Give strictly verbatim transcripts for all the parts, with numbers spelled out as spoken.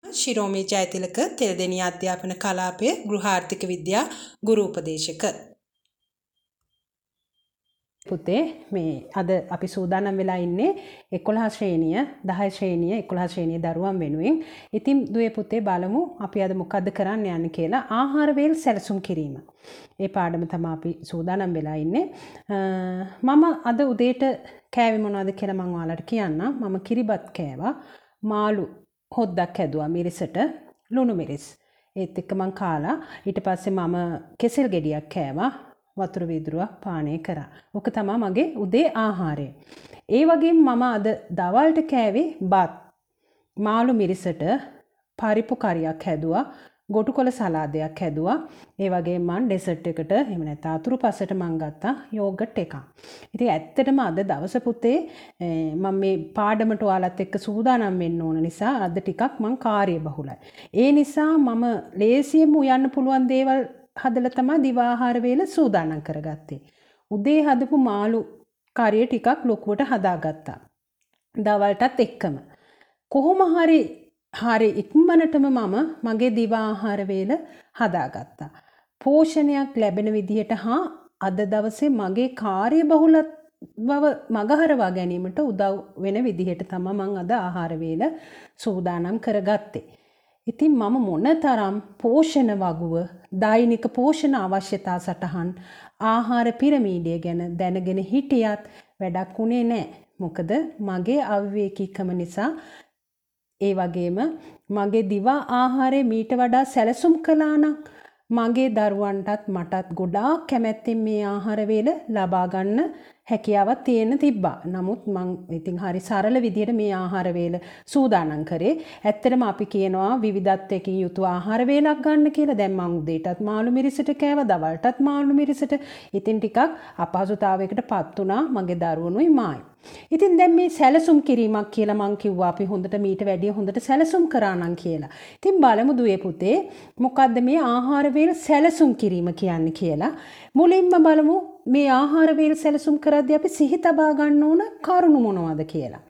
ශිරෝමී ජයතිලක තෙරදෙණිය අධ්‍යාපන කලාපයේ ගෘහාර්ථික විද්‍යා ගුරු උපදේශක. පුතේ මේ අද අපි සූදානම් වෙලා ඉන්නේ එකොළහ ශ්‍රේණිය දහ ශ්‍රේණිය එකොළහ ශ්‍රේණිය දරුවන් වෙනුවෙන්. ඉතින් දුවේ පුතේ බලමු අපි අද මොකද්ද කරන්න යන්නේ කියලා. ආහාර වේල් සැලසුම් කිරීම. ඒ පාඩම තමයි අපි සූදානම් වෙලා ඉන්නේ. මම අද උදේට කෑවේ මොනවද කියලා මම ඔයාලට කියන්නම්. මම කිරිබත් කෑවා. මාළු හොද්දක් හැදුවා මිරිසට ලුණු මිරිස්. ඒත් එක්ක මං කාලා ඊට පස්සේ මම කෙසෙල් ගෙඩියක් කෑවා. වතුර වීදුරුවක් පානය කරා. ඔක තමයි මගේ උදේ ආහාරය. ඒ වගේම මම අද දවල්ට කෑවේ බත්. මාළු මිරිසට පරිප්පු කරියක් හැදුවා. ගොටුකොළ සලාදයක් හැදුවා. ඒ වගේම මම ඩෙසර්ට් එකට එහෙම නැත්නම් අතුරු පසට මම ගත්තා යෝගට් එකක්. ඉතින් ඇත්තටම අද දවස පුතේ මම මේ පාඩමට ඔයාලත් එක්ක සූදානම් වෙන්න ඕන නිසා අද ටිකක් මම කාර්යබහුලයි. ඒ නිසා මම ලේසියෙන්ම උයන්න පුළුවන් දේවල් හදලා තමයි දිවාහාර වේල සූදානම් කරගත්තේ. උදේ හදපු මාළු කරිය ටිකක් ලොකුවට හදාගත්තා. දවල්ටත් එක්කම. කොහොම හරි හරි ඉක්මනටම මම මගේ දිවා ආහාර වේල හදාගත්තා. පෝෂණයක් ලැබෙන විදිහට හා අද දවසේ මගේ කාර්යබහුල බව මගහරවා ගැනීමට උදව් වෙන විදිහට තමයි මම අද ආහාර වේල සූදානම් කරගත්තේ. ඉතින් මම මොනතරම් පෝෂණ වගුව, දෛනික පෝෂණ අවශ්‍යතා සටහන්, ආහාර පිරමීඩය ගැන දැනගෙන හිටියත් වැඩක් උනේ නැහැ. මොකද මගේ අවිවේකීකම නිසා ඒ වගේම මගේ දිවා ආහාරය මීට වඩා සැලසුම් කළා නම් මගේ දරුවන්ටත් මටත් ගොඩාක් කැමැත්තෙන් මේ ආහාර වේල ලබා ගන්න හැකියාවක් තියෙන තිබ්බා. නමුත් මං ඉතින් හරි සරල විදිහට මේ ආහාර වේල සූදානම් කරේ. ඇත්තටම අපි කියනවා විවිධත්වයකින් යුතු ආහාර වේලක් ගන්න කියලා. දැන් මං උදේටත් මාළු මිරිසට කෑවා, දවල්ටත් මාළු මිරිසට. ඉතින් ටිකක් අපහසුතාවයකටපත් වුණා මගේ දරුවනුයි මායි. ඉතින් දැන් මේ සැලසුම් කිරීමක් කියලා මං කිව්වා අපි හොඳට මීට වැඩිය හොඳට සැලසුම් කරා නම් කියලා. ඉතින් බලමු දුවේ පුතේ මොකද්ද මේ ආහාර වේල සැලසුම් කිරීම කියන්නේ කියලා. මුලින්ම බලමු මේ ආහාර වේල සැලසුම් කරද්දී අපි සිහි තබා ගන්න ඕන කරුණු මොනවද කියලා.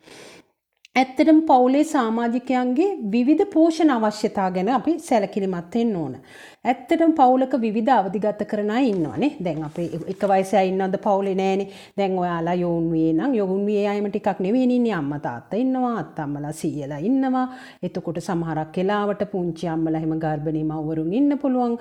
ඇත්තටම පවුලේ සමාජිකයන්ගේ විවිධ පෝෂණ අවශ්‍යතා ගැන අපි සැලකිලිමත් වෙන්න ඕන. ඇත්තටම පවුලක විවිධ අවදිගත කරන අය ඉන්නවනේ. දැන් අපේ එක වයසේ අය ඉන්නවද පවුලේ නෑනේ. දැන් ඔයාලා යෝන් වියේ නම් යෝන් වියේ අයම ටිකක් නෙවෙයි ඉන්නේ. අම්මා තාත්තා ඉන්නවා, අත්තම්මලා සීයලා ඉන්නවා. එතකොට සමහරක් වෙලාවට පුංචි අම්මලා එහෙම ගර්භණී මව්වරුන් ඉන්න පුළුවන්,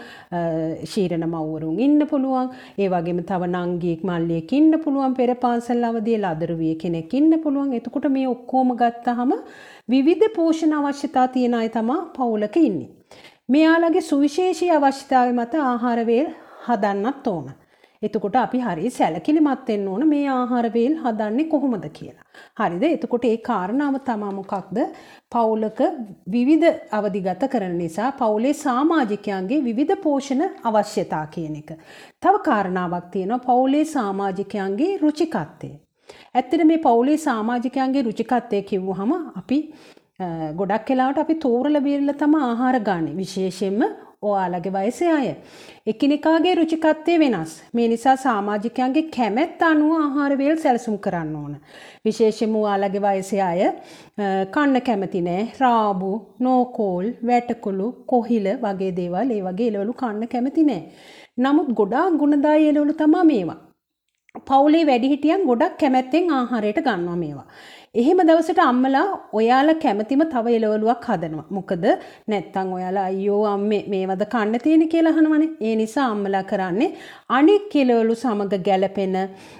ශීරණ මව්වරුන් ඉන්න පුළුවන්. ඒ වගේම තව නංගියෙක් මල්ලියෙක් ඉන්න පුළුවන්, පෙර පාසල් අවදියේ ලදරුවිය කෙනෙක් ඉන්න පුළුවන්. එතකොට මේ ඔක්කොම ගත්තහම විවිධ පෝෂණ අවශ්‍යතා තියෙන අය තමයි පවුලක ඉන්නේ. මෙයාලගේ සුවිශේෂී අවශ්‍යතාවය මත ආහාර වේල් හදන්නත් ඕන. එතකොට අපි හරිය සැලකිලිමත් වෙන්න ඕන මේ ආහාර වේල් හදන්නේ කොහොමද කියලා. හරිද? එතකොට ඒ කාරණාව තමයි මොකක්ද? පවුලක විවිධ අවදිගත කරන නිසා පවුලේ සමාජිකයන්ගේ විවිධ පෝෂණ අවශ්‍යතා කියන එක. තව කාරණාවක් තියෙනවා පවුලේ සමාජිකයන්ගේ රුචිකත්වය. ඇත්තට මේ පවුලේ සමාජිකයන්ගේ රුචිකත්වය කිව්වහම අපි ගොඩක් වෙලාවට අපි තෝරලා බේරලා තමයි ආහාර ගන්න. විශේෂයෙන්ම ඔයාලගේ වයසේ අය. එකිනෙකාගේ රුචිකත්වය වෙනස්. මේ නිසා සමාජිකයන්ගේ කැමැත්ත අනුව ආහාර වේල් සැලසුම් කරන්න ඕන. විශේෂයෙන්ම ඔයාලගේ වයසේ අය කන්න කැමති නෑ. රාබු, නෝකෝල්, වැටකුළු, කොහිල වගේ දේවල් ඒ වගේ එළවලු කන්න කැමති නෑ. නමුත් ගොඩාක් ගුණදායී එළවලු තමයි මේවා. පවුලේ වැඩිහිටියන් ගොඩක් කැමැත්තෙන් ආහාරයට ගන්නවා මේවා. එහෙම දවසට අම්මලා ඔයාලා කැමතිම තව එළවලුවක් හදනවා. මොකද නැත්තම් ඔයාලා අයියෝ අම්මේ මේවද කන්න තියෙන කියලා අහනවනේ. ඒ නිසා අම්මලා කරන්නේ අනික් එළවලු සමග ගැලපෙන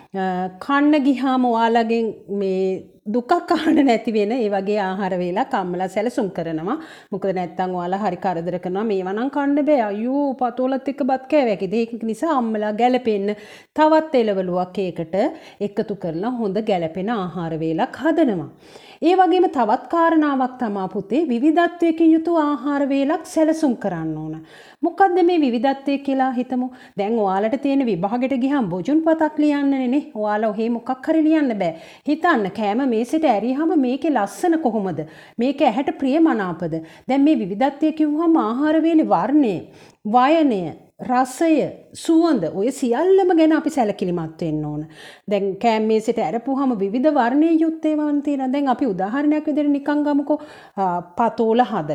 කන්න ගියාම ඔයාලගෙන් මේ දුකක් අහන්න නැති වෙන ඒ වගේ ආහාර වේලක් අම්මලා සැලසුම් කරනවා. මොකද නැත්තම් ඔයාලා හරි කරදර කරනවා මේවා නම් කන්න බෑ. අයියෝ පතෝලත් එක්ක බත් කෑවැකිද. ඒක නිසා අම්මලා ගැලපෙන්න තවත් එළවලුවක් ඒකට එකතු කරලා හොඳ ගැලපෙන ආහාර වේලක් හදනවා. ඒ වගේම තවත් කාරණාවක් තමයි පුතේ විවිධත්වයකින් යුතු ආහාර වේලක් සැලසුම් කරන්න ඕන. මොකද්ද මේ විවිධත්වය කියලා හිතමු. දැන් ඔයාලට තියෙන විභාගෙට ගියහම බොජුන් පතක් ලියන්නනේ නේ. ඔයාලා ඔහේ මොකක් හරි ලියන්න බෑ. හිතන්න කෑම මේසෙට ඇරියහම මේකේ ලස්සන කොහොමද? මේක ඇහැට ප්‍රියමනාපද? දැන් මේ විවිධත්වය කිව්වහම ආහාර වේලේ වර්ණය, වයනය, රසය, සුවඳ ඔය සියල්ලම ගැන අපි සැලකිලිමත් වෙන්න ඕන. දැන් කෑම මේසෙට ඇරපුවාම විවිධ වර්ණයේ යුත් ඒවාන් තියෙනවා. දැන් අපි උදාහරණයක් විදිහට නිකන් ගමුකෝ පතෝල හදලා.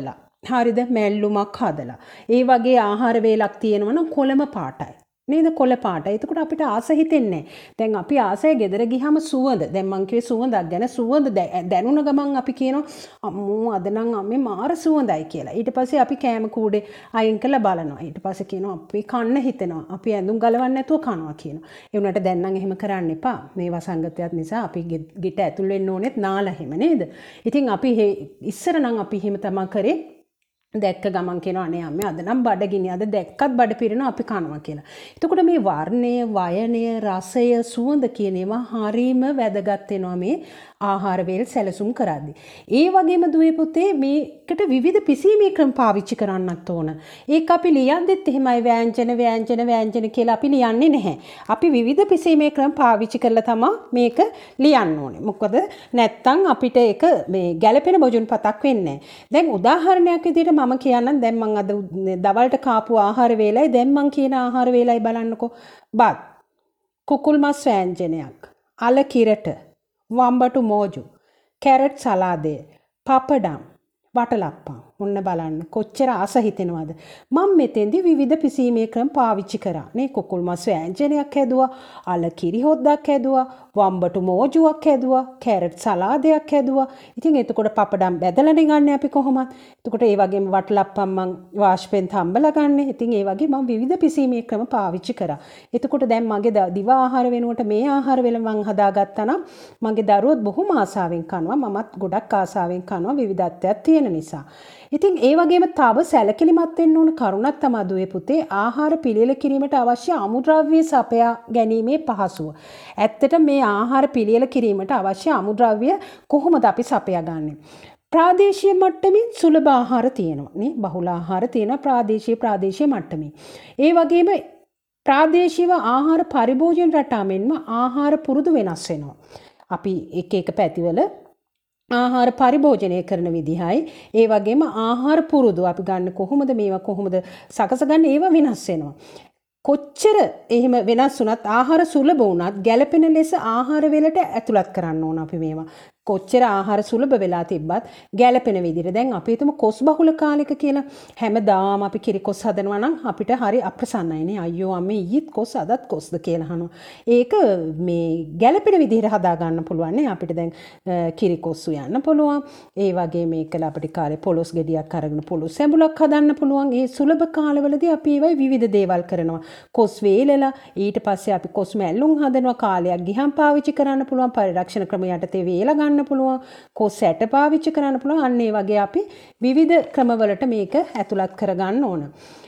හරිද මැල්ලුමක් හදලා. ඒ වගේ ආහාර වේලක් තියෙනවා නම් කොළම පාටයි. නේද කොළ පාටයි. එතකොට අපිට ආස හිතෙන්නේ නැහැ. දැන් අපි ආසය ගෙදර ගියාම සුවඳ. දැන් මං කිව්වේ සුවඳක් ගැන සුවඳ දැනුණ ගමන් අපි කියනවා අම්මෝ අද නම් අම්මේ මාර සුවඳයි කියලා. ඊට පස්සේ අපි කෑම කූඩේ අයින් කරලා බලනවා. ඊට පස්සේ කියනවා අපි කන්න හිතෙනවා. අපි ඇඳුම් ගලවන්න නැතුව කනවා කියනවා. ඒ වුණාට දැන් නම් එහෙම කරන්න එපා. මේ වසංගතයත් නිසා අපි ගෙට ඇතුල් වෙන්න ඕනෙත් නාලා එහෙම නේද? ඉතින් අපි ඉස්සර නම් අපි එහෙම තමයි කරේ. දැක්ක ගමන් කියනවා අනේ අම්මේ අද නම් බඩගිනි අද දැක්කත් බඩ පිරෙනවා අපි කනවා කියලා. එතකොට මේ වර්ණය, වයනය, රසය, සුවඳ කියන ඒවා හරීම වැදගත් වෙනවා මේ ආහාර වේල් සැලසුම් කරද්දී. ඒ වගේම දුවේ පුතේ මේකට විවිධ පිසීමේ ක්‍රම පාවිච්චි කරන්නත් ඕන. ඒක අපි ලියද්දිත් එහෙමයි ව්‍යංජන ව්‍යංජන ව්‍යංජන කියලා අපි ලියන්නේ නැහැ. අපි විවිධ පිසීමේ ක්‍රම පාවිච්චි කරලා තමයි මේක ලියන්න ඕනේ. මොකද නැත්තම් අපිට ඒක මේ ගැළපෙන බොජුන් පතක් වෙන්නේ නැහැ. දැන් උදාහරණයක් විදිහට මම කියන්නම් දැන් මම අද දවල්ට කාපු ආහාර වේලයි දැන් මම කියන ආහාර වේලයි බලන්නකෝ. බත් කුකුල් මස් ව්‍යංජනයක්, අල කිරට, වම්බටු මෝජු, කැරට් සලාදය, පපඩම්, වටලප්පම්. ඔන්න බලන්න කොච්චර ආස හිතෙනවද. මම මෙතෙන්දි විවිධ පිසීමේ ක්‍රම පාවිච්චි කරා. නේ කුකුල් මස් ව්‍යංජනයක් හැදුවා, අල කිරි හොද්දක් හැදුවා, වම්බටු මෝජුවක් හැදුවා, කැරට් සලාදයක් හැදුවා. ඉතින් එතකොට පපඩම් බැදලානේ ගන්න අපි කොහොමද? එතකොට ඒ වගේම වටලප්පම් මං වාෂ්පෙන් තම්බලා ගන්න. ඉතින් ඒ වගේ මම විවිධ පිසීමේ ක්‍රම පාවිච්චි කරා. එතකොට දැන් මගේ දිව ආහාර වෙනුවට මේ ආහාර වල මං හදාගත්තා නම් මගේ දරුවොත් බොහොම ආසාවෙන් කනවා. මමත් ගොඩක් ආසාවෙන් කනවා විවිධත්වයක් තියෙන නිසා. ඉතින් ඒ වගේම තව සැලකිලිමත් වෙන්න ඕන කරුණක් තමයි දුවේ පුතේ ආහාර පිළියෙල කිරීමට අවශ්‍ය අමුද්‍රව්‍ය සපයා ගැනීමේ පහසුව. ඇත්තට මේ ආහාර පිළියෙල කිරීමට අවශ්‍ය අමුද්‍රව්‍ය කොහොමද අපි සපයා ගන්නෙ? ප්‍රාදේශීය මට්ටමින් සුලභ ආහාර තියෙනවා නේ බහුල ආහාර තියෙනවා ප්‍රාදේශීය ප්‍රාදේශීය මට්ටමින්. ඒ වගේම ප්‍රාදේශීය ආහාර පරිභෝජන රටා මෙන්ම ආහාර පුරුදු වෙනස් වෙනවා. අපි එක එක පැතිවල ආහාර පරිභෝජනය කරන විදිහයි ඒ වගේම ආහාර පුරුදු අපි ගන්න කොහොමද මේවා කොහොමද සකසගන්නේ ඒවා වෙනස් වෙනවා. කොච්චර එහෙම වෙනස් වුණත් ආහාර සුලභ වුණත් ගැළපෙන ලෙස ආහාර වේලට ඇතුළත් කරන්න ඕන අපි මේවා. කොච්චර ආහාර සුලභ වෙලා තිබ්බත් ගැළපෙන විදිහට දැන් අපි හිතමු කොස් බහුල කාලයක කියලා හැමදාම අපි කිරි කොස් හදනවා නම් අපිට හරි අප්‍රසන්නයි නේ අයියෝ අම්මේ ඊත් කොස් අදත් කොස්ද කියලා අහනවා. ඒක මේ ගැළපෙන විදිහට හදා ගන්න පුළුවන් නේ අපිට දැන් කිරි කොස් උයන්න පුළුවන්. ඒ වගේ මේකලා අපිට කාලේ පොලොස් ගෙඩියක් අරගෙන පොලොස් සැඹුලක් හදන්න පුළුවන්. ඒ සුලභ කාලවලදී අපි ඒවයි විවිධ දේවල් කරනවා. කොස් වේලලා ඊට පස්සේ අපි කොස් මැල්ලුම් හදනවා කාලයක් ගිහන් පාවිච්චි කරන්න පුළුවන් පරිරක්ෂණ ක්‍රම යටතේ වේලා ගන්න පුළුවන් කොස් ඇට පාවිච්චි කරන්න පුළුවන් අන්න ඒ වගේ අපි විවිධ ක්‍රමවලට මේක ඇතුළත් කරගන්න ඕන.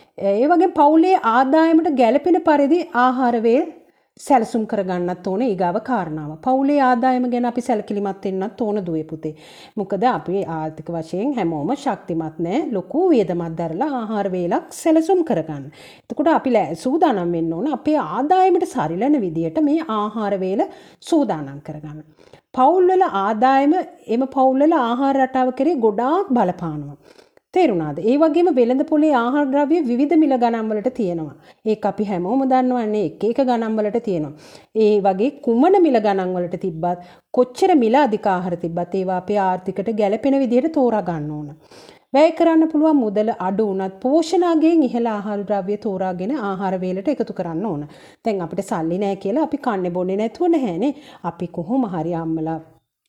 ඒ වගේ පවුලේ ආදායමට ගැළපෙන පරිදි ආහාර වේල් සැලසුම් කරගන්නත් ඕන ඊගාව කාරණාව. පවුලේ ආදායම ගැන අපි සැලකිලිමත් වෙන්නත් ඕන දුවේ පුතේ. මොකද අපි ආර්ථික වශයෙන් හැමෝම ශක්තිමත් නැහැ. ලොකු වියදමක් දරලා ආහාර වේලක් සැලසුම් කරගන්න. එතකොට අපි සූදානම් වෙන්න ඕන අපේ ආදායමට සරිලන විදියට මේ ආහාර වේල සූදානම් කරගන්න. පවුල් වල ආදායම එම පවුල් වල ආහාර රටාව කරේ ගොඩාක් බලපානවා. තේරුණාද? ඒ වගේම වෙළඳ පොලේ ආහාර ද්‍රව්‍ය විවිධ මිල ගණන් වලට තියෙනවා. ඒක අපි හැමෝම දන්නවන්නේ එක එක ගණන් වලට තියෙනවා. ඒ වගේ කුමන මිල ගණන් වලට තිබ්බත් කොච්චර මිල අධික ආහාර තිබ්බත් ඒවා අපේ ආර්ථිකට ගැළපෙන විදිහට තෝරා ගන්න ඕන. වැය කරන්න පුළුවන් මුදල අඩු වුණත් පෝෂණාගයෙන් ඉහළ ආහාර ද්‍රව්‍ය තෝරාගෙන ආහාර වේලට එකතු කරන්න ඕන. දැන් අපිට සල්ලි නැහැ කියලා අපි කන්නේ බොන්නේ නැතුව නැහැනේ. අපි කොහොම හරි අම්මලා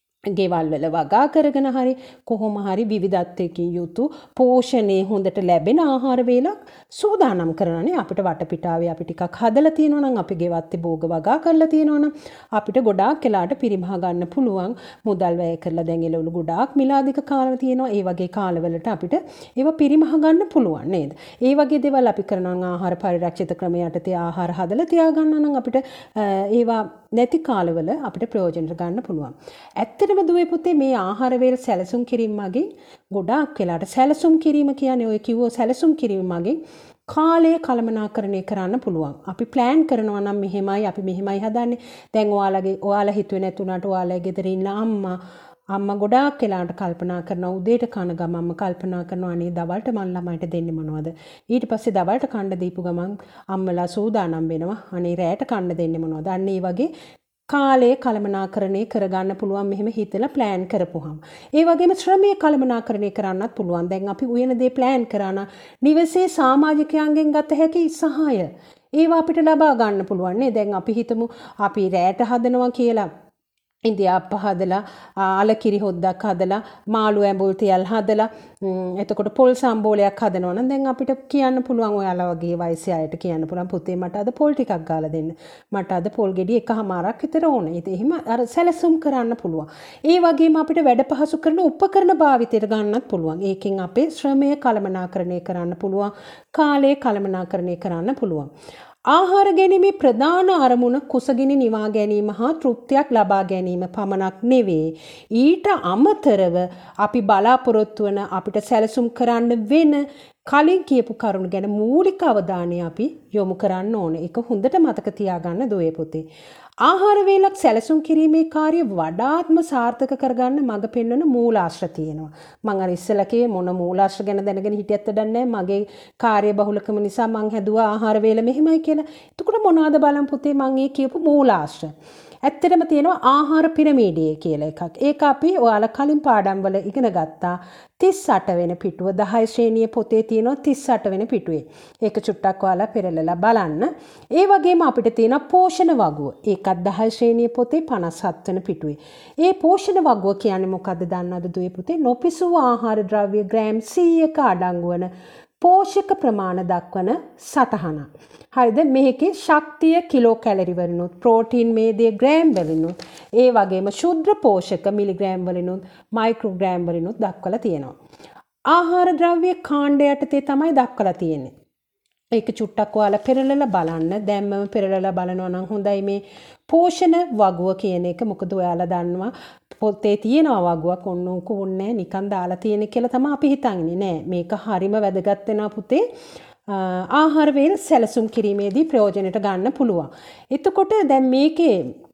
ගෙවල් වල වගා කරගෙන හරි කොහොම හරි විවිධත්වයකින් යුතු පෝෂණේ හොඳට ලැබෙන ආහාර වේලක් සූදානම් කරනනේ අපිට වටපිටාවේ අපි ටිකක් හදලා තියෙනවා නම් අපි ගෙවත්තේ භෝග වගා කරලා තියෙනවා නම් අපිට ගොඩාක් වෙලාට පිරිමහ ගන්න පුළුවන් මුදල් වැය කරලා දැන් එළවලු ගොඩාක් මිලාදික කාල තියෙනවා ඒ වගේ කාලවලට අපිට ඒව පිරිමහ ගන්න පුළුවන් නේද ඒ වගේ දේවල් අපි කරනවා ආහාර පරිරක්ෂිත ක්‍රම යටතේ ආහාර හදලා තියාගන්න නම් අපිට ඒවා නැති කාලවල අපිට ප්‍රයෝජන ගන්න පුළුවන් ඇත්තටම දුවේ පුතේ මේ ආහාර වේල සැලසුම් කිරීම මගින් ගොඩාක් වෙලාට සැලසුම් කිරීම කියන්නේ ඔය කිව්ව සැලසුම් කිරීම මගින් කාලය කළමනාකරණය කරන්න පුළුවන්. අපි ප්ලෑන් කරනවා නම් මෙහෙමයි අපි මෙහෙමයි හදන්නේ. දැන් ඔයාලගේ ඔයාලා හිතුවේ නැතුණාට ඔයාලගේ ගෙදර ඉන්න අම්මා අම්මා ගොඩාක් වෙලාවට කල්පනා කරනවා උදේට කන ගමන්ම කල්පනා කරනවා අනේ දවල්ට මන් ළමයිට දෙන්නේ මොනවද? ඊට පස්සේ දවල්ට කන්න දීපු ගමන් අම්මලා සූදානම් වෙනවා අනේ රැයට කන්න දෙන්නේ මොනවද? අන්න ඒ වගේ කාලය කළමනාකරණය කරගන්න පුළුවන් මෙහෙම හිතලා ප්ලෑන් කරපුවාම. ඒ වගේම ශ්‍රමය කළමනාකරණය කරන්නත් පුළුවන්. දැන් අපි උයන දේ ප්ලෑන් කරා නම් නිවසේ සමාජිකයන්ගෙන් ගත හැකි සහාය ඒවා අපිට ලබා ගන්න පුළුවන් නේ. දැන් අපි හිතමු අපි රැට හදනවා කියලා ඉන්දියාප්ප හදලා අලකිරි හොද්දක් හදලා මාළු ඇඹුල් තියල් හදලා එතකොට පොල් සම්බෝලයක් හදනවා නම් දැන් අපිට කියන්න පුළුවන් ඔයාලා වගේ වයසේ අයට කියන්න පුළුවන් පුතේ මට අද පොල් ටිකක් ගාලා දෙන්න. මට අද පොල් ගෙඩි එකමාරක් විතර ඕනේ. ඉතින් එහෙම අර සැලසුම් කරන්න පුළුවන්. ඒ වගේම අපිට වැඩ පහසු කරන උපකරණ භාවිතයට ගන්නත් පුළුවන්. ඒකෙන් අපේ ශ්‍රමය කළමනාකරණය කරන්න පුළුවන්. කාලය කළමනාකරණය කරන්න පුළුවන්. ආහාර ගැනීමේ ප්‍රධාන අරමුණ කුසගිනි නිවා ගැනීම හා තෘප්තියක් ලබා ගැනීම පමණක් නෙවෙයි. ඊට අමතරව අපි බලාපොරොත්තු වන අපිට සැලසුම් කරන්න වෙන කලින් කියපු කරුණු ගැන මූලික අවධානය අපි යොමු කරන්න ඕනේ. ඒක හොඳට මතක තියාගන්න දුවේ පුතේ. ආහාර වේලක් සැලසුම් කිරීමේ කාර්ය වඩාත්ම සාර්ථක කරගන්න මඟ පෙන්වන මූලාශ්‍ර තියෙනවා. මම අර ඉස්සෙල්ලා කිව්වේ මොන මූලාශ්‍ර ගැන දැනගෙන හිටියත් වැඩක් නැහැ. මගේ කාර්ය බහුලකම නිසා මං හැදුවා ආහාර වේල මෙහෙමයි කියලා. එතකොට මොනවද බලන් පුතේ මං ඒ කියපු මූලාශ්‍ර. ඇත්තටම තියෙනවා ආහාර පිරමීඩය කියලා එකක්. ඒක අපි ඔයාලා කලින් පාඩම් වල ඉගෙන ගත්තා. තිස් අට වෙනි පිටුව දහය ශ්‍රේණියේ පොතේ තියෙනවා තිස් අට වෙනි පිටුවේ. ඒක චුට්ටක් ඔයාලා පෙරලලා බලන්න. ඒ වගේම අපිට තියෙනවා පෝෂණ වගුව. ඒකත් දහය ශ්‍රේණියේ පොතේ පනස් හත් වෙනි පිටුවේ. ඒ පෝෂණ වගුව කියන්නේ මොකද්ද දන්නවද දුවේ පුතේ? නොපිසුව ආහාර ද්‍රව්‍ය ග්‍රෑම් සීයක අඩංගු වන පෝෂක ප්‍රමාණ දක්වන සටහන. හරිද? මේකේ ශක්තිය කිලෝ කැලරි වලිනුත් ප්‍රෝටීන් මේදේ ග්‍රෑම් වලිනුත් ඒ වගේම ශුද්ධ පෝෂක මිලිග්‍රෑම් වලිනුත් මයික්‍රෝග්‍රෑම් වලිනුත් දක්වලා තියෙනවා. ආහාර ද්‍රව්‍ය කාණ්ඩ යටතේ තමයි දක්වලා තියෙන්නේ. ඒක චුට්ටක් ඔයාලා පෙරලලා බලන්න. දැන්මම පෙරලලා බලනවා නම් හොඳයි. මේ පෝෂණ වගුව කියන එක මොකද ඔයාලා දන්නවා පොතේ තියෙනවා වගුවක් ඔන්න උක ඕනේ නිකන් දාලා තියෙන කියලා තමයි අපි හිතන්නේ. නෑ මේක හරිම වැදගත් වෙනවා පුතේ. ආහාර වේල සැලසුම් කිරීමේදී ප්‍රයෝජනට ගන්න පුළුවන්. එතකොට දැන් මේකේ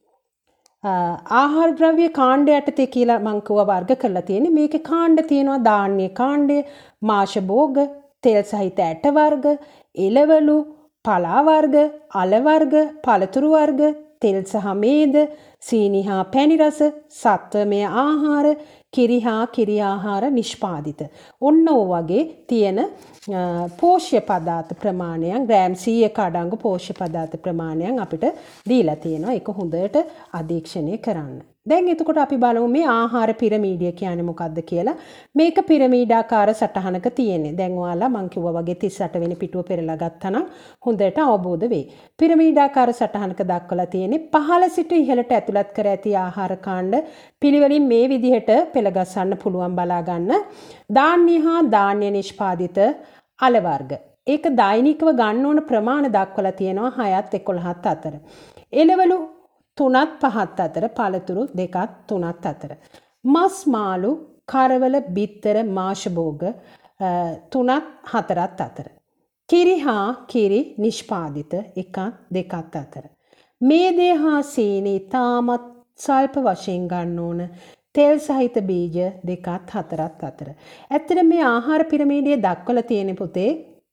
ආහාර ද්‍රව්‍ය කාණ්ඩ යටතේ කියලා මම කිව්වා වර්ග කරලා තියෙන්නේ. මේකේ කාණ්ඩ තියෙනවා ධාන්‍ය කාණ්ඩය, මාෂ භෝග, තෙල් සහිත ඇට වර්ග, එළවලු, පලා වර්ග, අල වර්ග, පළතුරු වර්ග, තෙල් සහ මේද, සීනි හා පැණි රස, සත්වමය ආහාර, කිරි හා කිරි ආහාර නිෂ්පාදිත. ඔන්න ඔය වගේ තියෙන පෝෂ්‍ය පදාර්ථ ප්‍රමාණයන් ග්‍රෑම් සීයක අඩංගු පෝෂ්‍ය පදාර්ථ ප්‍රමාණයන් අපිට දීලා තියෙනවා. ඒක හොඳට අධීක්ෂණය කරන්න. දැන් එතකොට අපි බලමු මේ ආහාර පිරමීඩය කියන්නේ මොකක්ද කියලා. මේක පිරමීඩාකාර සටහනක තියෙන්නේ. දැන් ඔයාලා මං කිව්වා වගේ තිස් අට වෙනි පිටුව පෙරලා ගත්තා නම් හොඳට අවබෝධ වෙයි. පිරමීඩාකාර සටහනක දක්වලා තියෙන්නේ පහළ සිට ඉහළට ඇතුළත් කර ඇති ආහාර කාණ්ඩ පිළිවෙලින් මේ විදිහට පෙළගස්සන්න පුළුවන් බලා ගන්න. ධාන්‍ය හා ධාන්‍ය නිෂ්පාදිත අල වර්ග. ඒක දෛනිකව ගන්න ඕන ප්‍රමාණ දක්වලා තියෙනවා හයත් එකොළහත් අතර. එළවලු තුනත් පහත් අතර, පළතුරු දෙකත් තුනත් අතර. මස් මාළු, කරවල, බිත්තර, මාෂ භෝග තුනත් හතරත් අතර. කිරි හා කිරි නිෂ්පාදිත එකත් දෙකත් අතර. මේදේ හා සීනි තාමත් සල්ප වශයෙන් ගන්න ඕන. තෙල් සහිත බීජ දෙකත් හතරත් අතර. ඇත්තට මේ ආහාර පිරමීඩයේ දක්වලා තියෙන පුතේ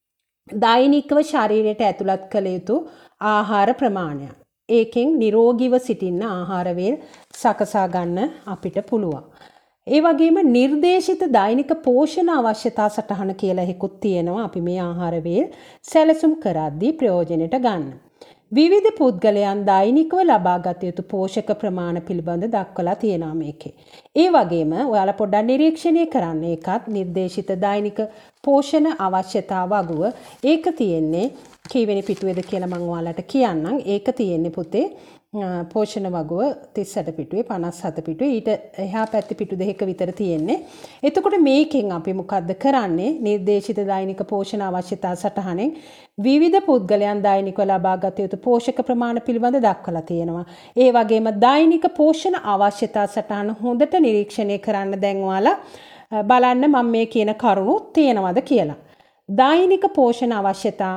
දෛනිකව ශරීරයට ඇතුළත් කළ යුතු ආහාර ප්‍රමාණයක්. ඒකෙන් නිරෝගීව සිටින්න ආහාර වේල් සකසා ගන්න අපිට පුළුවන්. ඒ වගේම නිර්දේශිත දෛනික පෝෂණ අවශ්‍යතා සටහන කියලා එකකුත් තියෙනවා. අපි මේ ආහාර වේල් සැලසුම් කරද්දී ප්‍රයෝජනෙට ගන්න. විවිධ පුද්ගලයන් දෛනිකව ලබා ගත යුතු පෝෂක ප්‍රමාණ පිළිබඳ දක්වලා තියෙනවා මේකේ. ඒ වගේම ඔයාලා පොඩ්ඩක් නිරීක්ෂණය කරන්න. ඒකත් නිර්දේශිත දෛනික පෝෂණ අවශ්‍යතා වගුව. ඒක තියෙන්නේ කීවෙනි පිටුවේද කියලා මම ඔයාලට කියන්නම්. ඒක තියෙන්නේ පුතේ පෝෂණ වගුව තිස් අට පිටුවේ පනස් හත පිටුවේ ඊට එහා පැත්තේ පිටු දෙකක විතර තියෙන්නේ. එතකොට මේකෙන් අපි මොකද්ද කරන්නේ? නිර්දේශිත දෛනික පෝෂණ අවශ්‍යතා සටහනෙන් විවිධ පුද්ගලයන් දෛනිකව ලබා ගත යුතු පෝෂක ප්‍රමාණ පිළිබඳ දක්වලා තියෙනවා. ඒ වගේම දෛනික පෝෂණ අවශ්‍යතා සටහන හොඳට නිරීක්ෂණය කරන්න දැන් ඔයාලා බලන්න මම මේ කියන කරුණු තියෙනවද කියලා. දෛනික පෝෂණ අවශ්‍යතා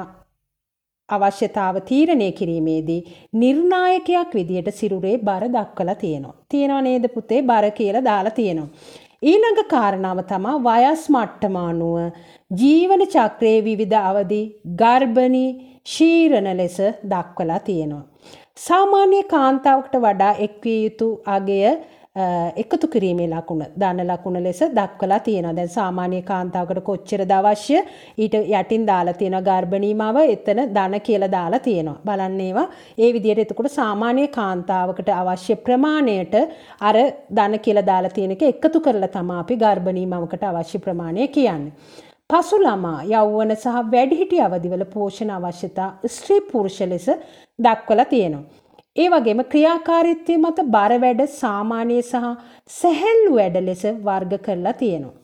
අවශ්‍යතාව තීරණය කිරීමේදී නිර්ණායකයක් විදියට සිරුරේ බර දක්වලා තියෙනවා. තියෙනව නේද පුතේ? බර කියලා දාලා තියෙනවා. ඊළඟ කාරණාව තමයි වයස් මට්ටම අනුව ජීවන චක්‍රයේ විවිධ අවදි ගර්භණී ශීරණ ලෙස දක්වලා තියෙනවා. සාමාන්‍ය කාන්තාවකට වඩා එක්විය යුතු අගය එකතු කිරීමේ ලකුණ දාන ලකුණ ලෙස දක්වලා තියෙනවා. දැන් සාමාන්‍ය කාන්තාවකට කොච්චරද අවශ්‍ය ඊට යටින් දාලා තියෙනවා ගර්භණී මව එතන ධන කියලා දාලා තියෙනවා. බලන්න ඒවා ඒ විදිහට එතකොට සාමාන්‍ය කාන්තාවකට අවශ්‍ය ප්‍රමාණයට අර ධන කියලා දාලා තියෙන එක එකතු කරලා තමයි අපි ගර්භණී මවකට අවශ්‍ය ප්‍රමාණය කියන්නේ. පසු ළමා යෞවන සහ වැඩිහිටි අවදිවල පෝෂණ අවශ්‍යතා ස්ත්‍රී පුරුෂ ලෙස දක්වලා තියෙනවා. ඒ වගේම ක්‍රියාකාරීත්වය මත බර වැඩ සාමාන්‍ය සහ සැහැල්ලු වැඩ ලෙස වර්ග කරලා තියෙනවා.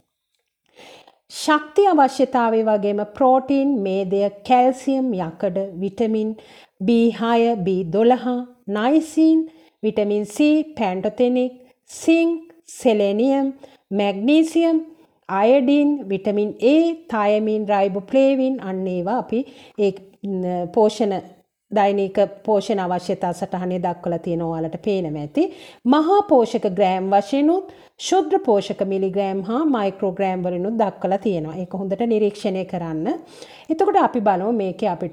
ශක්ති අවශ්‍යතාවය වගේම ප්‍රෝටීන්, මේදය, කැල්සියම්, යකඩ, විටමින් බී හය, බී දොළහ, niacin, vitamin C, pantothenic, zinc, selenium, magnesium, iodine, vitamin A, thiamine, riboflavin අන්න ඒවා අපි ඒ පෝෂණ දෛනික පෝෂණ අවශ්‍යතා සටහනේ දක්වලා තියෙන ඔයාලට පේනවා ඇති. මහා පෝෂක ග්‍රෑම් වශයෙන් උත් ශුද්ධ පෝෂක මිලිග්‍රෑම් හා මයික්‍රෝග්‍රෑම් වලින් උත් දක්වලා තියෙනවා. ඒක හොඳට නිරීක්ෂණය කරන්න. එතකොට අපි බලමු මේකේ අපිට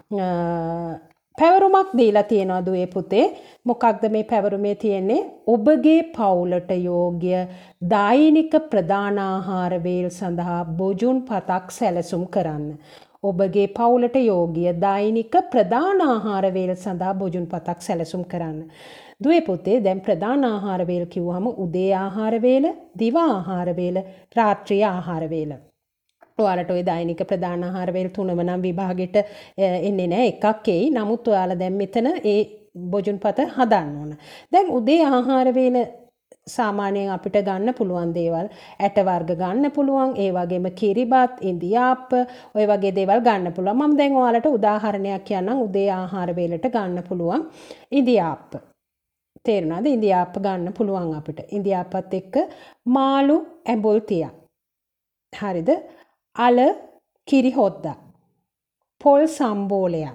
පැවරුමක් දීලා තියෙනවා දුවේ පුතේ. මොකක්ද මේ පැවරුමේ තියෙන්නේ? ඔබගේ පවුලට යෝග්‍ය දෛනික ප්‍රධාන ආහාර වේල් සඳහා බොජුන් පතක් සැලසුම් කරන්න. ඔබගේ පවුලට යෝග්‍ය දෛනික ප්‍රධාන ආහාර වේල සඳහා බොජුන් පතක් සැලසුම් කරන්න. දුවේ පුතේ දැන් ප්‍රධාන ආහාර වේල කිව්වහම උදේ ආහාර වේල, දිවා ආහාර වේල, රාත්‍රී ආහාර වේල. ඔයාලට ওই දෛනික ප්‍රධාන ආහාර වේල තුනම නම් විභාගෙට එන්නේ නැහැ. එකක් එයි. නමුත් ඔයාලා දැන් මෙතන ඒ බොජුන් පත හදන්න ඕන. දැන් උදේ ආහාර වේල සාමාන්‍යයෙන් අපිට ගන්න පුළුවන් දේවල් ඇට වර්ග ගන්න පුළුවන්, ඒ වගේම කිරිබත්, ඉන්දියාප්ප ඔය වගේ දේවල් ගන්න පුළුවන්. මම දැන් ඔයාලට උදාහරණයක් කියන්නම් උදේ ආහාර වේලට ගන්න පුළුවන් ඉන්දියාප්ප. තේරුණාද? ඉන්දියාප්ප ගන්න පුළුවන් අපිට. ඉන්දියාප්පත් එක්ක මාළු ඇඹුල් තියා. හරිද? අල කිරි හොද්දා. පොල් සම්බෝලයක්.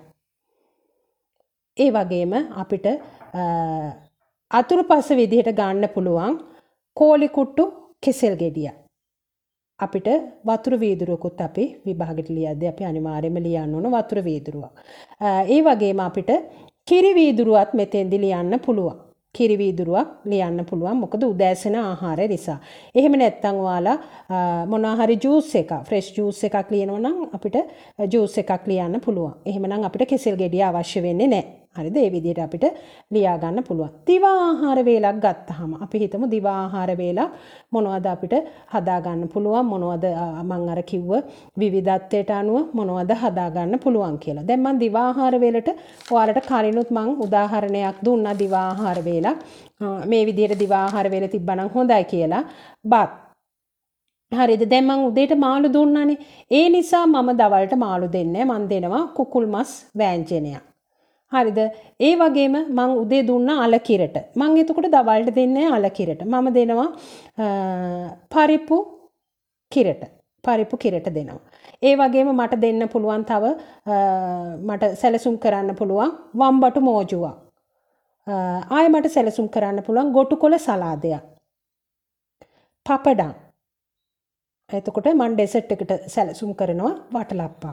ඒ වගේම අපිට අතුරුපස විදිහට ගන්න පුළුවන් කෝලි කුට්ටු කෙසෙල් ගෙඩිය. අපිට වතුර වීදුරුවකුත් අපි විභාගෙට ලියද්දී අපි අනිවාර්යයෙන්ම ලියන්න ඕන වතුර වීදුරුවක්. ඒ වගේම අපිට කිරි වීදුරුවත් මෙතෙන්දී ලියන්න පුළුවන්. කිරි වීදුරුවක් ලියන්න පුළුවන්. මොකද උදෑසන ආහාරය නිසා. එහෙම නැත්නම් ඔයාලා මොනවා හරි ජූස් එකක්, ෆ්‍රෙෂ් ජූස් එකක් ලියනවා නම් අපිට ජූස් එකක් ලියන්න පුළුවන්. එහෙමනම් අපිට කෙසෙල් ගෙඩිය අවශ්‍ය වෙන්නේ නැහැ. හරිද? ඒ විදිහට අපිට ලියා ගන්න පුළුවන්. දිවා ආහාර වේලක් ගත්තාම අපි හිතමු දිවා ආහාර වේලක් මොනවද අපිට හදා ගන්න පුළුවන්, මොනවද මම අර කිව්ව විවිධත්වයට අනුව මොනවද හදා ගන්න පුළුවන් කියලා. දැන් මම දිවා ආහාර වේලට ඔයාලට කලිනුත් මම උදාහරණයක් දුන්නා දිවා ආහාර වේලක්. මේ විදිහට දිවා ආහාර වේල තිබ්බනම් හොඳයි කියලා. බත් හරිද? දැන් මම උදේට මාළු දුන්නානේ. ඒ නිසා මම දවල්ට මාළු දෙන්නේ නැහැ. මම දෙනවා කුකුල් මස් වෑංජනයක්. හරිද? ඒ වගේම මං උදේ දුන්නා අල කිරට. මං එතකොට දවල්ට දෙන්නේ අල කිරට. මම දෙනවා පරිප්පු කිරට. පරිප්පු කිරට දෙනවා. ඒ වගේම මට දෙන්න පුළුවන් තව මට සැලසුම් කරන්න පුළුවන් වම්බටු මෝජුවක්. ආයෙ මට සැලසුම් කරන්න පුළුවන් ගොටුකොළ සලාදයක්. පපඩම්. එතකොට මම ඩෙසර්ට් එකට සැලසුම් කරනවා වටලප්පක්.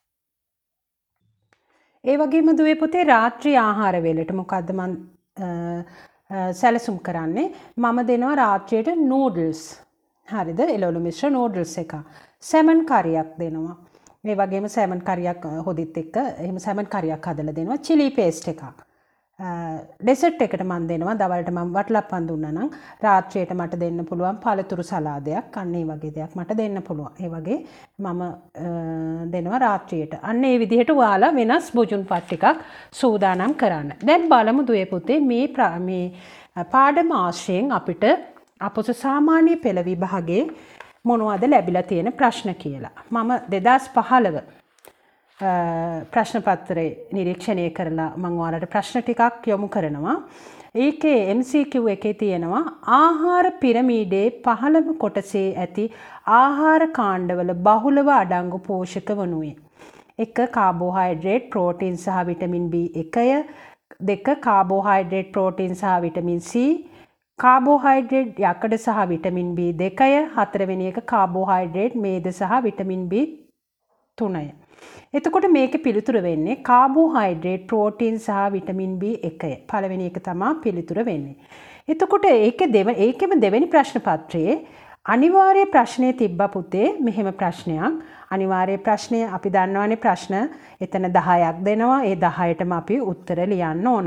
ඒ වගේම දුවේ පුතේ රාත්‍රී ආහාර වේලට මොකද්ද මම සැලසුම් කරන්නේ? මම දෙනවා රාත්‍රියට නූඩල්ස්. හරිද? එළවලු මිශ්‍ර නූඩල්ස් එක. සැමන් කරියක් දෙනවා. මේ වගේම සැමන් කරියක් හොදිත් එක්ක එහෙම සැමන් කරියක් හදලා දෙනවා. චිලි පේස්ට් එකක්. ඩෙසර්ට් එකට මම දෙනවා දවල්ට මම වටලප්පන් දුන්නා නම් රාත්‍රියට මට දෙන්න පුළුවන් පළතුරු සලාදයක්. අන්න ඒ වගේ දෙයක් මට දෙන්න පුළුවන්. ඒ වගේ මම දෙනවා රාත්‍රියට. අන්න ඒ විදිහට ඔයාලා වෙනස් බොජුන් පත් ටිකක් සූදානම් කරන්න. දැන් බලමු දුවේ පුතේ මේ මේ පාඩම ආශ්‍රයෙන් අපිට අපොස සාමාන්‍ය පෙළ විභාගයේ මොනවද ලැබිලා තියෙන ප්‍රශ්න කියලා. මම දෙදාස් පහළොව ප්‍රශ්න පත්‍රය නිරීක්ෂණය කරලා මම ඔයාලට ප්‍රශ්න ටිකක් යොමු කරනවා. ඒකේ එම් සී කියු එකේ තියෙනවා ආහාර පිරමීඩයේ පහළම කොටසේ ඇති ආහාර කාණ්ඩවල බහුලව අඩංගු පෝෂක වනුයේ. එක කාබෝහයිඩ්‍රේට්, ප්‍රෝටීන් සහ විටමින් බී එකය. දෙක කාබෝහයිඩ්‍රේට්, ප්‍රෝටීන් සහ විටමින් C. කාබෝහයිඩ්‍රේට්, යකඩ සහ විටමින් බී දෙකය. හතරවෙනි එක කාබෝහයිඩ්‍රේට්, මේද සහ විටමින් බී තුනය. එතකොට මේකේ පිළිතුර වෙන්නේ කාබෝහයිඩ්‍රේට්, ප්‍රෝටීන් සහ විටමින් බී එකයි. පළවෙනි එක තමයි පිළිතුර වෙන්නේ. එතකොට ඒකේ දෙව ඒකෙම දෙවෙනි ප්‍රශ්න පත්‍රයේ අනිවාර්ය ප්‍රශ්නය තිබ්බා පුතේ. මෙහෙම ප්‍රශ්නයක්. අනිවාර්ය ප්‍රශ්නය අපි දන්නවනේ ප්‍රශ්න එතන දහයක් දෙනවා. ඒ දහයටම අපි උත්තර ලියන්න ඕන.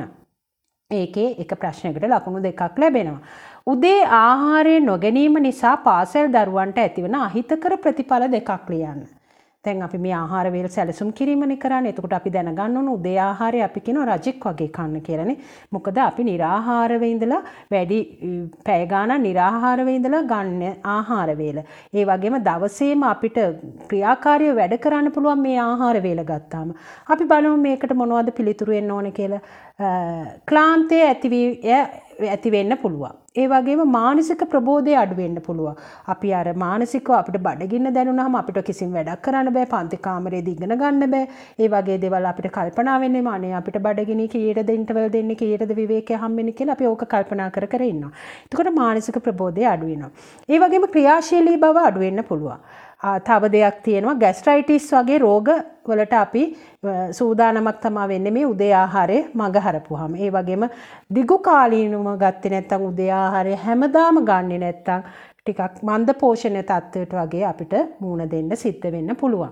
ඒකේ එක ප්‍රශ්නයකට ලකුණු දෙකක් ලැබෙනවා. උදේ ආහාරය නොගැනීම නිසා පාසල් දරුවන්ට ඇතිවන අහිතකර ප්‍රතිඵල දෙකක් ලියන්න. දැන් අපි මේ ආහාර වේල සැලසුම් කිරීමනේ කරන්නේ. එතකොට අපි දැනගන්න ඕන උදේ ආහාරය අපි කියනවා රජෙක් වගේ කන්න කියලානේ. මොකද අපි निराහාරව ඉඳලා වැඩි පැය ගාණක් निराහාරව ඉඳලා ගන්න ආහාර වේල. ඒ වගේම දවසේම අපිට ක්‍රියාකාරීව වැඩ කරන්න පුළුවන් මේ ආහාර වේල ගත්තාම. අපි බලමු මේකට මොනවද පිළිතුරු එන්න ඕනේ කියලා. ක්ලාන්තය ඇති ඇති වෙන්න පුළුවන්. ඒ වගේම මානසික ප්‍රබෝධය අඩු වෙන්න පුළුවන්. අපි අර මානසිකව අපිට බඩගින්න දැනුනහම අපිට කිසිම වැඩක් කරන්න බෑ. පන්ති කාමරේදී ඉගෙන ගන්න බෑ. ඒ වගේ දේවල් අපිට කල්පනා වෙන්නේම අනේ අපිට බඩගිනි කීයටද ඉන්ටර්වල් දෙන්නේ කීයටද විවේකය හම්බෙන්නේ කියලා අපි ඕක කල්පනා කර කර ඉන්නවා. එතකොට මානසික ප්‍රබෝධය අඩු වෙනවා. ඒ වගේම ක්‍රියාශීලී බව අඩු වෙන්න පුළුවන්. තව දෙයක් තියෙනවා ગેස්ට්‍රයිටිස් වගේ රෝග වලට අපි සූදානමක් තමයි වෙන්නේ මේ උදේ ආහාරය මග හරපුවාම. ඒ වගේම දිගු කාලීනව ගත්තේ නැත්නම් උදේ ආහාරය හැමදාම ගන්නෙ නැත්නම් ටිකක් මන්ද පෝෂණය තත්ත්වයට වගේ අපිට මුහුණ දෙන්න සිද්ධ වෙන්න පුළුවන්.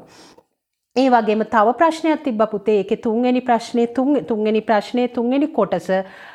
ඒ වගේම තව ප්‍රශ්නයක් තිබ්බා පුතේ. ඒකේ තුන්වෙනි ප්‍රශ්නේ තුන් තුන්වෙනි ප්‍රශ්නේ තුන්වෙනි කොටස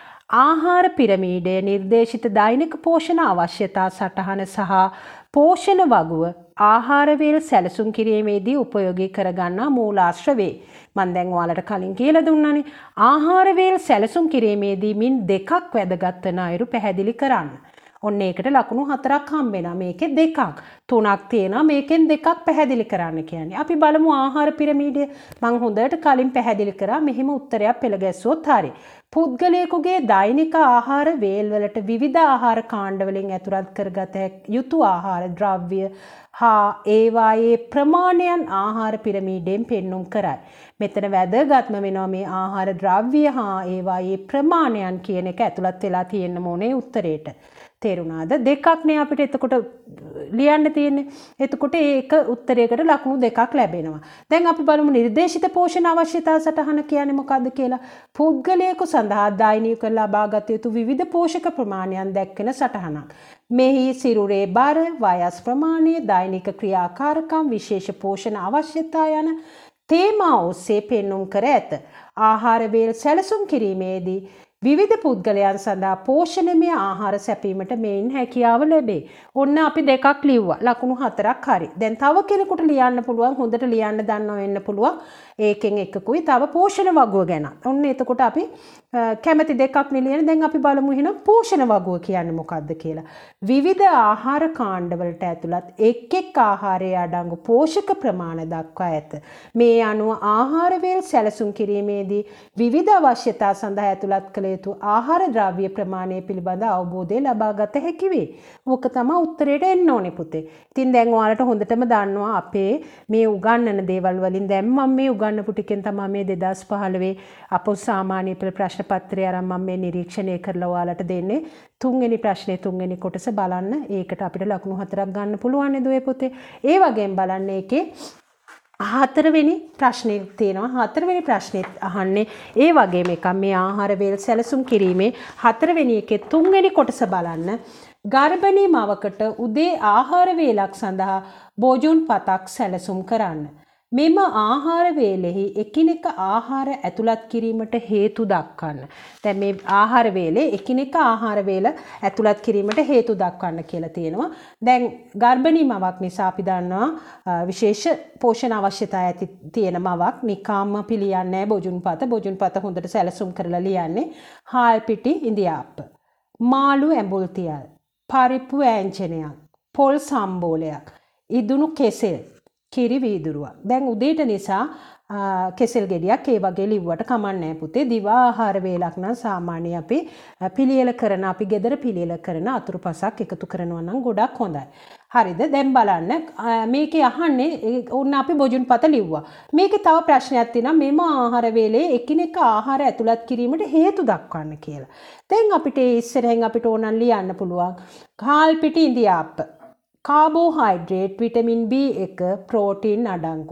ආහාර පිරමීඩය නිර්දේශිත දෛනික පෝෂණ අවශ්‍යතා සටහන සහ පෝෂණ වගුව ආහාර වේල සැලසුම් කිරීමේදී උපයෝගී කරගන්නා මූලාශ්‍ර වේ. මම දැන් ඔයාලට කලින් කියලා දුන්නානේ ආහාර වේල සැලසුම් කිරීමේදී මින් දෙකක් වැදගත් වෙන අයුරු පැහැදිලි කරන්න. ඔන්න ඒකට ලකුණු හතරක් හම්බ වෙනවා. මේකේ දෙකක් තුනක් තියෙනවා. මේකෙන් දෙකක් පැහැදිලි කරන්න කියන්නේ. අපි බලමු ආහාර පිරමීඩය. මම හොඳට කලින් පැහැදිලි කරා. මෙහිම උත්තරයක් පෙළ ගැස්සුවොත් හරි. පුද්ගලයෙකුගේ දෛනික ආහාර වේල් වලට විවිධ ආහාර කාණ්ඩ වලින් ඇතුළත් කරගත යුතු ආහාර ද්‍රව්‍ය හා ඒවායේ ප්‍රමාණයන් ආහාර පිරමීඩයෙන් පෙන්눔 කරයි. මෙතන වැදගත්ම වෙනවා මේ ආහාර ද්‍රව්‍ය හා ඒවායේ ප්‍රමාණයන් කියන එක ඇතුළත් වෙලා තියෙන්න ඕනේ උත්තරේට. තේරුණාද? දෙකක් නේ අපිට එතකොට ලියන්න තියෙන්නේ. එතකොට ඒක උත්තරයකට ලකුණු දෙකක් ලැබෙනවා. දැන් අපි බලමු නිර්දේශිත පෝෂණ අවශ්‍යතා සටහන කියන්නේ මොකක්ද කියලා. පුද්ගලයෙකු සඳහා දෛනික ලබාගත යුතු විවිධ පෝෂක ප්‍රමාණයන් දැක්වෙන සටහනක්. මෙහි සිරුරේ බර, වයස් ප්‍රමාණය, දෛනික ක්‍රියාකාරකම්, විශේෂ පෝෂණ අවශ්‍යතා යන තේමා ඔස්සේ පෙන්눔 කර ඇත. ආහාර වේල් සැලසුම් කිරීමේදී විවිධ පුද්ගලයන් සඳහා පෝෂණමය ආහාර සැපීමට මේන් හැකියාව ලැබේ. ඔන්න අපි දෙකක් ලිව්වා. ලකුණු හතරක් හරි. දැන් තව කෙනෙකුට ලියන්න පුළුවන්, හොඳට ලියන්න දන්නව වෙන්න පුළුවන්. ඒකෙන් එකකුයි තව පෝෂණ වගුව ගැන. ඔන්න එතකොට අපි කැමැති දෙකක් ලියන. දැන් අපි බලමු එහෙනම් පෝෂණ වගුව කියන්නේ මොකක්ද කියලා. විවිධ ආහාර කාණ්ඩවලට ඇතුළත් එක් එක් ආහාරයේ අඩංගු පෝෂක ප්‍රමාණ දක්වා ඇත. මේ අනුව ආහාර වේල් සැලසුම් කිරීමේදී විවිධ අවශ්‍යතා සඳහා ඇතුළත් කළ යුතු ආහාර ද්‍රව්‍ය ප්‍රමාණය පිළිබඳ අවබෝධය ලබා ගත හැකි වේ. ඕක තමයි උත්තරේට එන්න ඕනේ පුතේ. ඉතින් දැන් ඔයාලට හොඳටම දන්නවා අපේ මේ උගන්වන දේවල් වලින් දැන් මම මේ උගන්වපු ටිකෙන් තමයි මේ දෙදාස් පහළොව අපෝ සාමාන්‍ය පෙළ ප්‍රශ්න පත්‍රය අරන් මම මේ නිරීක්ෂණය කරලා ඔයාලට දෙන්නේ. තුන්වෙනි ප්‍රශ්නේ තුන්වෙනි කොටස බලන්න. ඒකට අපිට ලකුණු හතරක් ගන්න පුළුවන් නේද ඔය පුතේ. ඒ වගේම බලන්න ඒකේ හතරවෙනි ප්‍රශ්නේ තියෙනවා. හතරවෙනි ප්‍රශ්නේ අහන්නේ ඒ වගේම එකක් මේ ආහාර වේල් සැලසුම් කිරීමේ හතරවෙනි එකේ තුන්වෙනි කොටස බලන්න. ගර්භණී මවකට උදේ ආහාර වේලක් සඳහා බොජුන් පතක් සැලසුම් කරන්න. මෙම ආහාර වේලෙහි එකිනෙක ආහාර ඇතුළත් කිරීමට හේතු දක්වන්න. දැන් මේ ආහාර වේලේ එකිනෙක ආහාර වේල ඇතුළත් කිරීමට හේතු දක්වන්න කියලා තියෙනවා. දැන් ගර්භණී මවක් නිසා අපි දන්නවා විශේෂ පෝෂණ අවශ්‍යතා ඇති තියෙන මවක් නිකාම්ම පිළියන්නේ නැහැ බොජුන් පත. බොජුන් පත හොඳට සැලසුම් කරලා ලියන්නේ. හාල් පිටි ඉඳිආප්ප, මාළු ඇඹුල් තියල්, පරිප්පු ඈංජනයක්, පොල් සම්බෝලයක්, ඉදුණු කෙසෙල්, කිරි වීදුරුවක්. දැන් උදේට නිසා කෙසෙල් ගෙඩියක් ඒ වගේ ලිව්වට කමක් නැහැ පුතේ. දිවා ආහාර වේලක් නම් සාමාන්‍ය අපි පිළියෙල කරන අපි ගෙදර පිළියෙල කරන අතුරුපසක් එකතු කරනවා නම් ගොඩක් හොඳයි. හරිද? දැන් බලන්න මේකේ අහන්නේ ඕන්න අපි බොජුන් පත ලිව්වා. මේකේ තව ප්‍රශ්නයක් තියෙනවා මෙම ආහාර වේලේ එකිනෙක ආහාර ඇතුළත් කිරීමට හේතු දක්වන්න කියලා. දැන් අපිට ඉස්සරහෙන් අපිට ඕනන් ලියන්න පුළුවන්. හාල් පිටි ඉඳිආප්ප, කාබෝහයිඩ්‍රේට්, විටමින් බී එක, ප්‍රෝටීන් අඩංගුයි.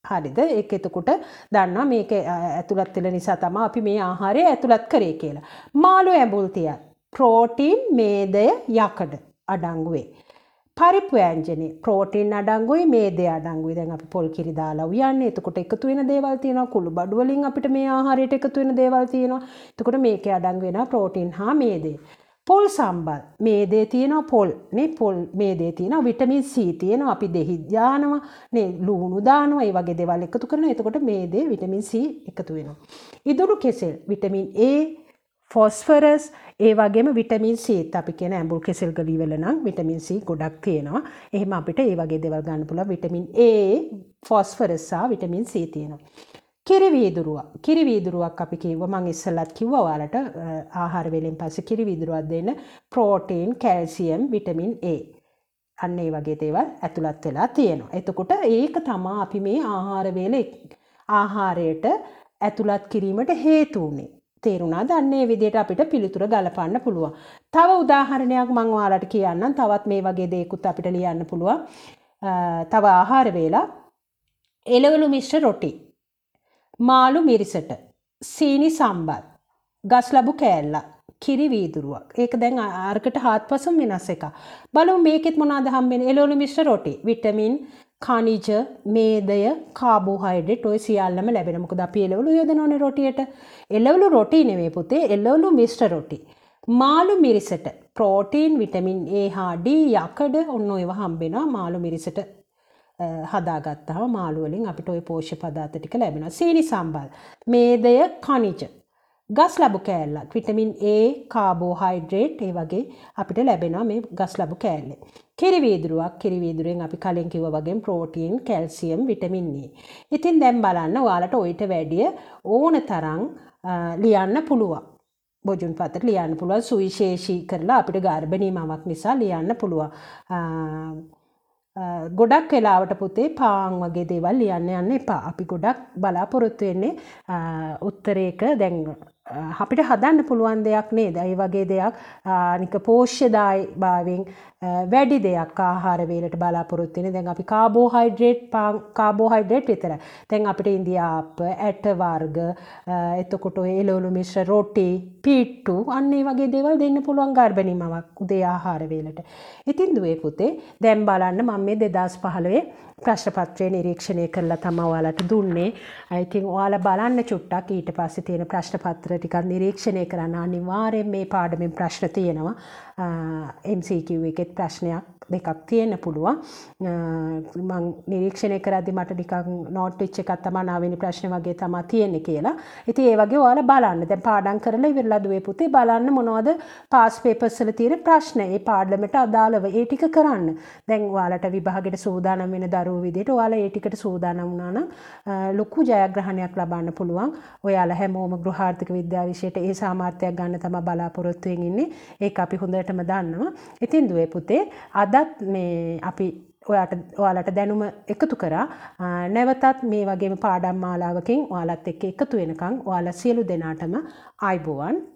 හරිද? ඒක එතකොට දන්නවා මේක ඇතුළත් වෙන නිසා තමයි අපි මේ ආහාරය ඇතුළත් කරේ කියලා. මාළු ඇඹුල් තියල් ප්‍රෝටීන්, මේදය, යකඩ අඩංගු වේ. පරිප්පු ව්‍යංජනේ ප්‍රෝටීන් අඩංගුයි, මේදය අඩංගුයි. දැන් අපි පොල් කිරි දාලා උයන්නේ. එතකොට එකතු වෙන දේවල් තියෙනවා. කුළු බඩු වලින් අපිට මේ ආහාරයට එකතු වෙන දේවල් තියෙනවා. එතකොට මේකේ අඩංගු වෙනවා ප්‍රෝටීන් හා මේදය. පොල් සම්බල් මේදේ තියෙනවා, පොල් නේ පොල් මේදේ තියෙනවා, විටමින් C තියෙනවා, අපි දෙහි දානවා නේ, ලුණු දානවා, ඒ වගේ දේවල් එකතු කරනවා. එතකොට මේදේ විටමින් C එකතු වෙනවා. ඉදුරු කෙසෙල් විටමින් A, ෆොස්ෆරස්, ඒ වගේම විටමින් C අපි කියන ඇඹුල් කෙසෙල් ගලී වල නම් විටමින් C ගොඩක් තියෙනවා. එහෙම අපිට ඒ වගේ දේවල් ගන්න පුළුවන්. විටමින් A, ෆොස්ෆරස් සහ විටමින් C තියෙනවා. කිරි වීදුරුවක්. කිරි වීදුරුවක් අපි කිව්වා, මම ඉස්සෙල්ලත් කිව්වා ඔයාලට ආහාර වේලෙන් පස්සේ කිරි වීදුරුවක් දෙන්න. Protein, calcium, vitamin A. අන්න ඒ වගේ දේවල් ඇතුළත් වෙලා තියෙනවා. එතකොට ඒක තමයි අපි මේ ආහාර වේලේ ආහාරයට ඇතුළත් කිරීමට හේතු උනේ. තේරුණාද? අන්න ඒ විදිහට අපිට පිළිතුර ගලපන්න පුළුවන්. තව උදාහරණයක් මම ඔයාලට කියන්නම්. තවත් මේ වගේ දේකුත් අපිට ලියන්න පුළුවන්. තව ආහාර වේලා එළවලු මිශ්‍ර රොටි, මාළු මිරිසට, සීනි සම්බල්, ගස් ලැබු කෑල්ලක්, කිරි වීදුරුවක්. ඒක දැන් අරකට හාත්පසම වෙනස් එකක්. බලමු මේකෙත් මොනවද හම්බෙන්නේ? එළවලු මිශ්‍ර රොටි, විටමින්, khනිජ, මේදය, කාබෝහයිඩ්‍රේට් ඔය සියල්ලම ලැබෙනවා. මොකද අපි එළවලු යොදනෝනේ රොටියට. එළවලු රොටි නෙමෙයි පුතේ, එළවලු මිශ්‍ර රොටි. මාළු මිරිසට ප්‍රෝටීන්, විටමින් A හා D, යකඩ ඔන්න ඒවා හම්බෙනවා මාළු මිරිසට හදාගත්තාම මාළු වලින් අපිට ওই පෝෂ්‍ය පදාර්ථ ටික ලැබෙනවා. සීනි සම්බල්, මේදය, khනිජ, ගස් ලැබු කෑල්ලක්, විටමින් A, කාබෝහයිඩ්‍රේට් ඒ වගේ අපිට ලැබෙනවා මේ ගස් ලැබු කෑල්ලේ. කිරි වීදුරුවක්. කිරි වීදුරුවෙන් අපි කලින් කිව්වා වගේ ප්‍රෝටීන්, කැල්සියම්, විටමින් E. ඉතින් දැන් බලන්න ඔයාලට ඔයිට වැඩිය ඕන තරම් ලියන්න පුළුවන්. බොජුන් පතට ලියන්න පුළුවන්. සුවිශේෂී කරලා අපිට ගර්භණී මවක් නිසා ලියන්න පුළුවන්. ගොඩක් වෙලාවට පුතේ පාන් වගේ දේවල් ලියන්න යන්න එපා. අපි ගොඩක් බලාපොරොත්තු වෙන්නේ උත්තරේක දැන් අපිට හදන්න පුළුවන් දෙයක් නේද? ඒ වගේ දෙයක් නික පෝෂ්‍යදායි භාවයෙන් වැඩි දෙයක් ආහාර වේලට බලාපොරොත්තු වෙන්නේ. දැන් අපි කාබෝහයිඩ්‍රේට් පාන් කාබෝහයිඩ්‍රේට් විතරයි. දැන් අපිට ඉන්දියාප්ප, ඇට වර්ග, එතකොට ඔය එළවලු මිශ්‍ර රොටි, පිට්ටු අන්න ඒ වගේ දේවල් දෙන්න පුළුවන් ගර්භණී මවක් උදේ ආහාර වේලට. ඉතින් දුවේ පුතේ දැන් බලන්න මම මේ දෙදාස් පහළොවේ ප්‍රශ්න පත්‍රය නිරීක්ෂණය කරලා තමයි ඔයාලට දුන්නේ. ඉතින් ඔයාලා බලන්න චුට්ටක් ඊට පස්සේ තියෙන ප්‍රශ්න පත්‍ර ටිකක් නිරීක්ෂණය කරන්න. අනිවාර්යෙන් මේ පාඩමෙන් ප්‍රශ්න තියෙනවා. M C Q එකේ ප්‍රශ්නයක් දෙකක් තියෙන්න පුළුවන්. මම නිරීක්ෂණය කරද්දි මට නිකන් නෝට් වෙච්ච එකක් තමයි නවවෙනි ප්‍රශ්නේ වගේ තමයි තියෙන්නේ කියලා. ඉතින් ඒ වගේ ඔයාලා බලන්න. දැන් පාඩම් කරලා ඉවරලා දුවේ පුතේ බලන්න මොනවද පාස් පේපර්ස් වල තියෙන ප්‍රශ්න. ඒ පාඩමට අදාළව ඒ ටික කරන්න. දැන් ඔයාලට විභාගෙට සූදානම් වෙන දරුවෝ විදිහට ඔයාලා ඒ ටිකට සූදානම් වුණා නම් ලොකු ජයග්‍රහණයක් ලබන්න පුළුවන්. ඔයාලා හැමෝම ගෘහාර්ථික විද්‍යාව විෂයට ඒ සාමර්ථ්‍යයක් ගන්න තමයි බලාපොරොත්තු වෙමින් ඉන්නේ. ඒක අපි හොඳටම දන්නවා. ඉතින් දුවේ පුතේ අදත් මේ අපි ඔයාට ඔයාලට දැනුම එකතු කරා. නැවතත් මේ වගේම පාඩම් මාලාවකින් ඔයාලත් එක්ක එකතු වෙනකන් ඔයාලා සියලු දෙනාටම ආයුබෝවන්.